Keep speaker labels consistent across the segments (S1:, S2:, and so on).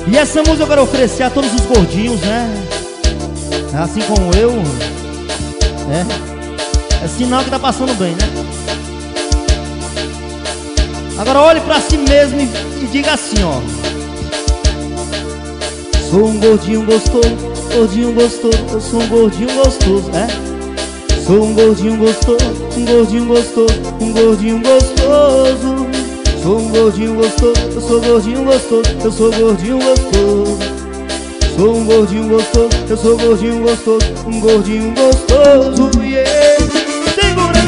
S1: E essa música eu quero oferecer a todos os gordinhos, né? Assim como eu. É sinal que tá passando bem, né? Agora olhe pra si mesmo e diga assim, ó: sou um gordinho gostoso, gordinho gostoso. Eu sou um gordinho gostoso, sou um gordinho gostoso, um gordinho gostoso, um gordinho gostoso. Sou um gordinho gostoso, eu sou gordinho gostoso, eu sou gordinho gostoso. Sou um gordinho gostoso, eu sou gordinho gostoso, um gordinho gostoso. Yeah. Segura!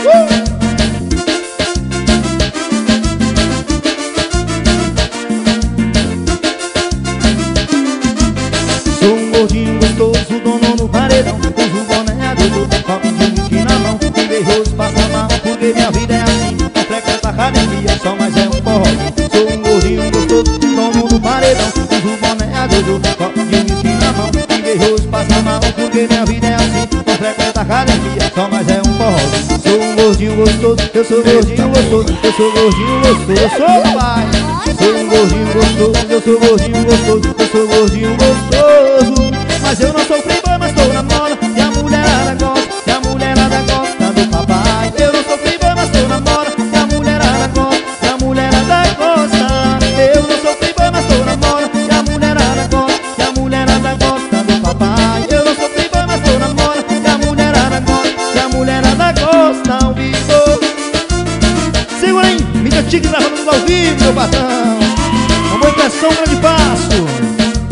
S1: Sou um gordinho gostoso, dono do paredão. Uso o boné adulto, copo de whisky na mão. Invejoso passa mal, porque minha vida é assim. Não frequento academia, só mais é um forró. Sou um gordinho gostoso, dono do paredão. Uso o boné adulto, copo de whisky na mão. Invejoso passa mal, porque minha vida é assim. Não frequento academia, só mais é um forró. Sou um gordinho gostoso, eu sou gordinho gostoso. Eu sou gordinho gostoso, eu sou pai. Sou um gordinho gostoso, eu sou gordinho gostoso. Eu sou gordinho gostoso. Mas eu não sou playboy, mas tô na moda. E a mulherada gosta, e a mulherada gosta do papai. Eu não sou playboy, mas tô na moda. E a mulherada gosta, e a mulherada gosta. Eu não sou playboy, mas tô na moda. E a mulherada gosta, e a mulherada gosta do papai. Eu não sou playboy, mas tô na moda. E a mulherada gosta, e a mulherada gosta ao vivo. Segura aí, mídia tigre gravando tudo ao vivo, meu patrão. Com boa impressão, grande passo.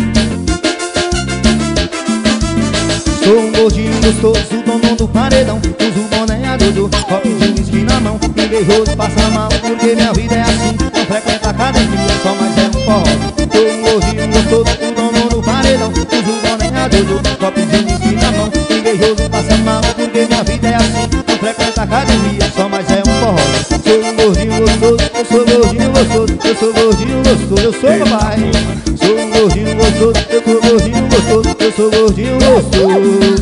S1: Sou um gordinho gostoso, dono do paredão. Uso boné adulto, copo de whisky na mão. Invejoso passa mal, porque minha vida é assim. Não frequento academia, só mais é um forró. Sou um gordinho gostoso, dono do paredão. Uso boné adulto, copo de whisky na mão. Invejoso passa mal, porque minha vida é assim. Não frequento academia, só mais é um forró. Sou um gordinho gostoso, eu sou gordinho gostoso. Eu sou gordinho gostoso, eu sou papai. Sou um gordinho gostoso, eu sou gordinho gostoso. Eu sou gordinho gostoso.